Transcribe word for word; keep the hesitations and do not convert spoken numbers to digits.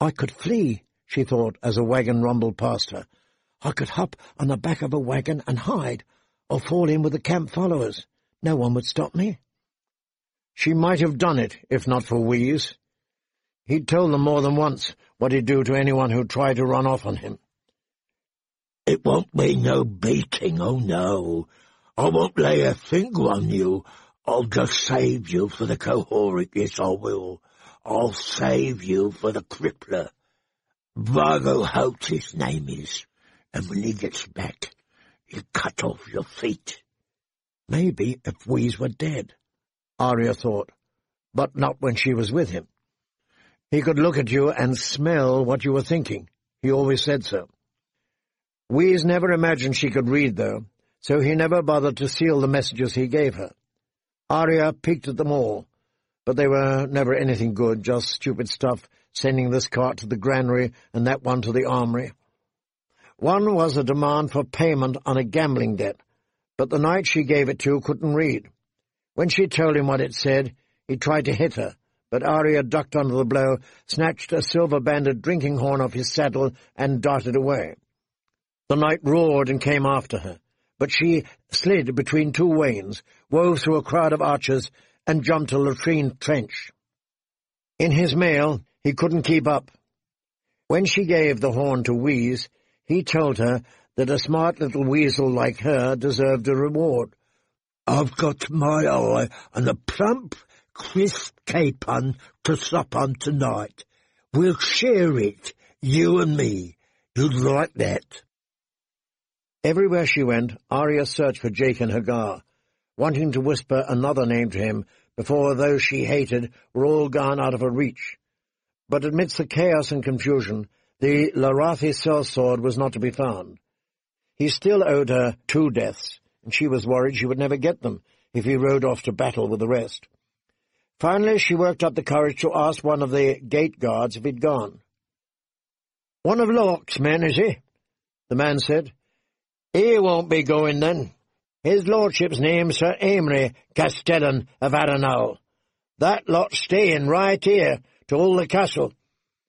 I could flee, she thought as a wagon rumbled past her. I could hop on the back of a wagon and hide, or fall in with the camp followers. No one would stop me. She might have done it, if not for Wheeze. He'd told them more than once what he'd do to anyone who tried to run off on him. It won't be no beating, oh no. I won't lay a finger on you. I'll just save you for the Cohoric, yes I will. I'll save you for the Crippler. Vargo Holt his name is, and when he gets back, he'll cut off your feet. Maybe if Wheeze were dead, Arya thought, but not when she was with him. He could look at you and smell what you were thinking. He always said so. Wheeze never imagined she could read, though, so he never bothered to seal the messages he gave her. Arya peeked at them all, but they were never anything good, just stupid stuff, sending this cart to the granary and that one to the armory. One was a demand for payment on a gambling debt, but the knight she gave it to couldn't read. When she told him what it said, he tried to hit her, but Arya ducked under the blow, snatched a silver-banded drinking horn off his saddle, and darted away. The knight roared and came after her, but she slid between two wains, wove through a crowd of archers, and jumped a latrine trench. In his mail, he couldn't keep up. When she gave the horn to Wheeze, he told her that a smart little weasel like her deserved a reward. I've got my eye on a plump, crisp capon to sup on tonight. We'll share it, you and me. You'd like that. Everywhere she went, Arya searched for Jaqen H'ghar, wanting to whisper another name to him before those she hated were all gone out of her reach. But amidst the chaos and confusion, the Larathi sellsword was not to be found. He still owed her two deaths, and she was worried she would never get them if he rode off to battle with the rest. Finally, she worked up the courage to ask one of the gate guards if he'd gone. "One of Lork's men, is he?" the man said. "He won't be going, then. His lordship's name's Sir Amory Castellan of Arenal. That lot's staying right here to hold the castle,